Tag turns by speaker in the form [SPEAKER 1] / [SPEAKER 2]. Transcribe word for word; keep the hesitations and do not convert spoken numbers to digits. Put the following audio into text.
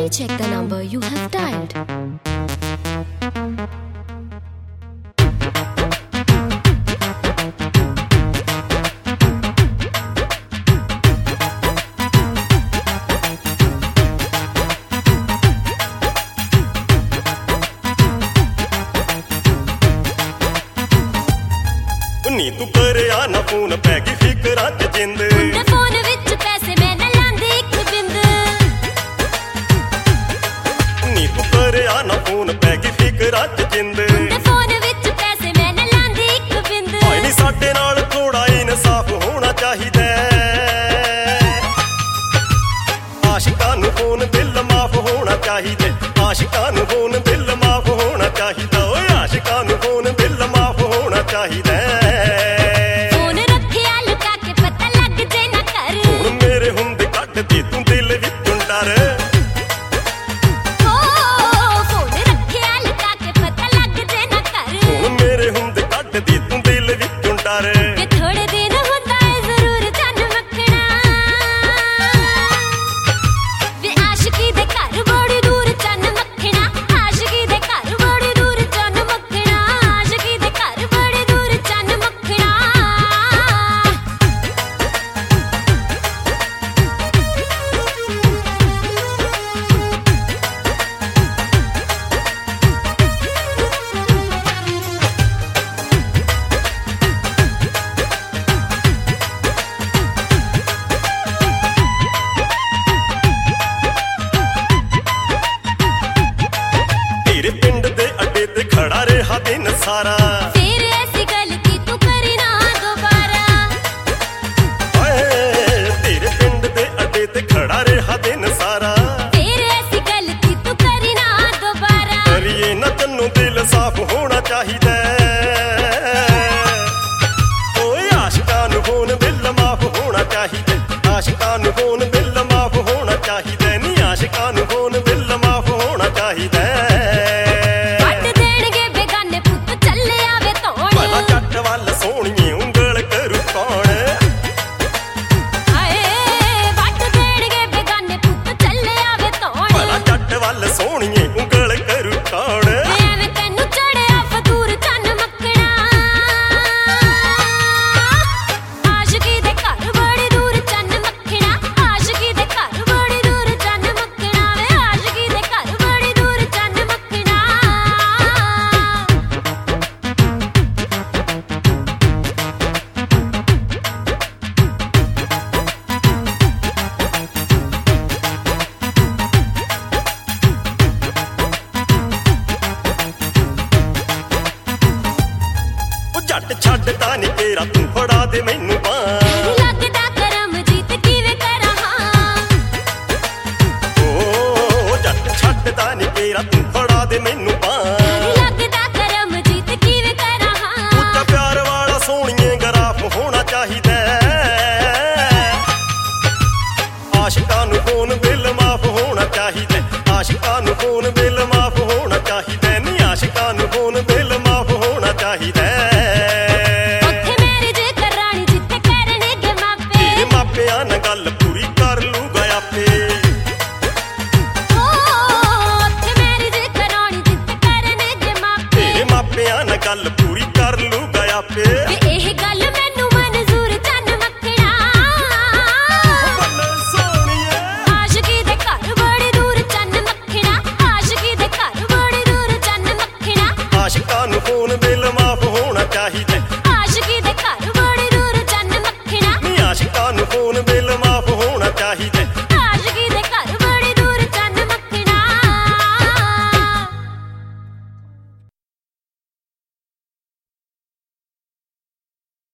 [SPEAKER 1] Kindly check the number you have dialed.
[SPEAKER 2] ਨੀ ਤੂੰ ਕਰਿਆ ਨਾ ਫੋਨ ਪੈ ਗਈ ਫਿਕਰਾਂ ਚ ਜਿੰਦ
[SPEAKER 1] ਮੁੰਡੇ ਫੋਨ ਵਿੱਚ ਪੈਸੇ ਮੈਂ ਨਾ ਲਾਂਦੀ ਇੱਕ ਬਿੰਦ
[SPEAKER 2] ਨੀ ਤੂੰ ਕਰਿਆ ਨਾ ਫੋਨ ਪੈ ਗਈ ਫਿਕਰਾਂ ਚ ਜਿੰਦ
[SPEAKER 1] ਮੁੰਡੇ ਫੋਨ ਵਿੱਚ ਪੈਸੇ ਮੈਂ ਨਾ ਲਾਂਦੀ ਇੱਕ ਬਿੰਦ
[SPEAKER 2] ਹਾਏ ਨੀ ਸਾਡੇ ਨਾਲ ਥੋੜਾ ਇਨਸਾਫ ਹੋਣਾ ਚਾਹੀਦਾ ਆਸ਼ਿਕਾਂ ਨੂੰ ਫੋਨ ਬਿੱਲ ਮਾਫ ਹੋਣਾ ਚਾਹੀਦਾ ਆਸ਼ਿਕਾਂ ਨੂੰ ਫੋਨ ਬਿੱਲ ਮਾਫ ਹੋਣਾ ਚਾਹੀਦਾ ਓਏ ਆਸ਼ਿਕਾਂ ਨੂੰ ਫੋਨ ਬਿੱਲ ਮਾਫ ਹੋਣਾ ਚਾਹੀਦਾ
[SPEAKER 1] ਫੋਨ ਰੱਖਿਆ ਲੁਕਾ ਕੇ ਪਤਾ ਲੱਗ ਜੇ ਨਾ ਕਰ
[SPEAKER 2] ਹੁਣ ਮੇਰੇ ਹੁੰਦੇ ਕੱਢ ਦੇ ਤੂੰ ਦਿਲ ਵਿੱਚੋਂ ਡਰ
[SPEAKER 1] ਓ ਫੋਨ ਰੱਖਿਆ ਲੁਕਾ ਕੇ ਪਤਾ ਲੱਗ ਜੇ ਨਾ ਕਰ
[SPEAKER 2] ਹੁਣ ਮੇਰੇ ਹੁੰਦੇ ਕੱਢ ਦੇ ਤੂੰ ਦਿਲ ਵਿੱਚੋਂ ਡਰ
[SPEAKER 1] ਵੇ ਥੋੜੇ ਦਿਨ ਹੁੰਦਾ ਏ ਜ਼ਰੂਰ ਚੰਨ ਮੱਖਣਾ ਵੇ ਆਸ਼ਕੀ ਦੇ ਘਰ ਬੜੀ ਦੂਰ ਚੰਨ ਮੱਖਣਾ ਆਸ਼ਕੀ ਦੇ ਘਰ ਬੜੀ ਦੂਰ ਚੰਨ ਮੱਖਣਾ ਆਸ਼ਕੀ ਦੇ ਘਰ ਬੜੀ ਦੂਰ ਚੰਨ ਮੱਖਣਾ
[SPEAKER 2] ਤੇਰੇ ਪਿੰਡ ਦੇ ਅੱਡੇ ਤੇ ਖੜਾ ਰਿਹਾ ਦਿਨ ਸਾਰਾ
[SPEAKER 1] ਫੇਰ ਐਸੀ ਗੱਲ ਕੀ ਤੂੰ ਕਰੀ ਨਾ ਦੁਬਾਰਾ
[SPEAKER 2] ਹਾਏ ਤੇਰੇ ਪਿੰਡ ਦੇ ਅੱਡੇ ਤੇ ਖੜਾ ਰਿਹਾ ਦਿਨ ਸਾਰਾ
[SPEAKER 1] ਫੇਰ ਐਸੀ ਗੱਲ ਕੀ ਤੂੰ ਕਰੀ ਨਾ ਦੁਬਾਰਾ
[SPEAKER 2] ਕਰੀਏ ਨਾ ਤੈਨੂੰ ਦਿਲ ਸਾਫ਼ ਹੋਣਾ ਚਾਹੀਦਾ ਓਏ ਆਸ਼ਿਕਾਂ ਨੂੰ ਫੋਨ ਬਿੱਲ ਮਾਫ ਹੋਣਾ ਚਾਹੀਦਾ ਆਸ਼ਿਕਾਂ ਨੂੰ ਫੋਨ ਬਿੱਲ ਮਾਫ ਹੋਣਾ ਚਾਹੀਦਾ ਨੀ ਆਸ਼ਿਕਾਂ ਨੂੰ ਫੋਨ ਬਿੱਲ ਮਾਫ ਹੋਣਾ ਚਾਹੀਦਾ
[SPEAKER 1] ਵੱਟ ਦੇਣਗੇ ਬੇਗਾਨੇ ਪੁੱਤ ਚੱਲੇ ਆਵੇ ਧੋਣ
[SPEAKER 2] ਭਲਾ ਜੱਟ ਵੱਲ ਸੋਹਣੀਏ ਉਂਗਲ ਕਰੂ ਕੌਣ
[SPEAKER 1] ਹਾਏ ਵੱਟ ਦੇਣਗੇ ਬੇਗਾਨੇ ਪੁੱਤ ਚੱਲੇ ਆਵੇ ਧੋਣ
[SPEAKER 2] ਭਲਾ ਜੱਟ ਵੱਲ ਸੋਹਣੀਏ ਉਂਗਲ ਕਰੂ ਕੌਣ
[SPEAKER 1] ਐਵੇਂ ਤੈਨੂੰ ਚੜਿਆ ਫਤੂਰ ਚੰਨ ਮੱਖਣਾ ਆਸ਼ਕੀ ਦੇ ਘਰ ਬੜੀ ਦੂਰ ਚੰਨ ਮੱਖਣਾ ਆਸ਼ਕੀ ਦੇ ਘਰ ਬੜੀ ਦੂਰ ਚੰਨ ਮੱਖਣਾ ਵੇ ਆਸ਼ਕੀ ਦੇ ਘਰ ਬੜੀ ਦੂਰ ਚੰਨ ਮੱਖਣਾ
[SPEAKER 2] ਉਹ ਜੱਟ ਛੱਡਦਾ ਨੀ ਤੇਰਾ ਤੂੰ ਫੜਾ ਦੇ ਮੈਨੂੰ ਬਾਂਹ
[SPEAKER 1] ਲੱਗਦਾ ਕਰਮ ਜੀਤ ਕਿਵੇਂ ਕਰਾਂ
[SPEAKER 2] ਓ ਜੱਟ ਛੱਡਦਾ ਨੀ ਤੇਰਾ ਤੂੰ ਫੜਾ ਦੇ ਮੈਨੂੰ ਬਾਂਹ
[SPEAKER 1] ਲੱਗਦਾ ਕਰਮ ਜੀਤ ਕਿਵੇਂ ਕਰਾਂ
[SPEAKER 2] ਉੱਚਾ ਪਿਆਰ ਵਾਲਾ ਸੋਹਣੀਏ ਗਰਾਫ ਹੋਣਾ ਚਾਹੀਦਾ ਆਸ਼ਿਕਾਂ ਨੂੰ ਫੋਨ ਬਿੱਲ ਮਾਫ ਹੋਣਾ ਚਾਹੀਦਾ ਆਸ਼ਿਕਾਂ ਨੂੰ ਫੋਨ ਬਿੱਲ ਮਾਫ ਹੋਣਾ ਚਾਹੀਦਾ ਨੀ ਆਸ਼ਿਕਾਂ ਨੂੰ ਫੋਨ ਬਿੱਲ ਮਾਫ ਹੋਣਾ ਚਾਹੀਦਾ
[SPEAKER 1] ਉੱਥੇ ਮੈਰਿਜ ਕਰਾਣੀ ਜਿੱਥੇ ਕਰਨਗੇ ਮਾਪੇ
[SPEAKER 2] ਤੇਰੇ ਮਾਪਿਆਂ ਨਾਲ ਗੱਲ ਪੂਰੀ ਕਰ ਲੂਗਾ ਆਪੇ
[SPEAKER 1] ਓ ਉੱਥੇ ਮੈਰਿਜ ਕਰਾਣੀ ਜਿੱਥੇ ਕਰਨਗੇ ਮਾਪੇ
[SPEAKER 2] ਤੇਰੇ ਮਾਪਿਆਂ ਨਾਲ ਗੱਲ ਪੂਰੀ ਕਰ ਲੂਗਾ ਆਪੇ
[SPEAKER 1] ਵੇ ਇਹ ਗੱਲ ਮੈਨੂੰ ਮਨਜ਼ੂਰ ਚੰਨ ਮੱਖਣਾ
[SPEAKER 2] ਬੱਲੇ ਸੋਹਣੀਏ
[SPEAKER 1] ਆਸ਼ਕੀ ਦੇ ਘਰ ਬੜੀ ਦੂਰ ਚੰਨ ਮੱਖਣਾ ਆਸ਼ਕੀ ਦੇ ਘਰ ਬੜੀ ਦੂਰ ਚੰਨ ਮੱਖਣਾ
[SPEAKER 2] ਆਸ਼ਿਕਾਂ ਨੂੰ ਫੋਨ ਬਿੱਲ ਮਾਫ ਹੋਣਾ ਚਾਹੀਦਾ
[SPEAKER 1] ਆਸ਼ਕੀ ਦੇ ਘਰ ਬੜੀ ਦੂਰ ਚੰਨ ਮੱਖਣਾ
[SPEAKER 2] ਨੀ ਆਸ਼ਿਕਾਂ ਨੂੰ ਫੋਨ ਬਿੱਲ ਮਾਫ ਹੋਣਾ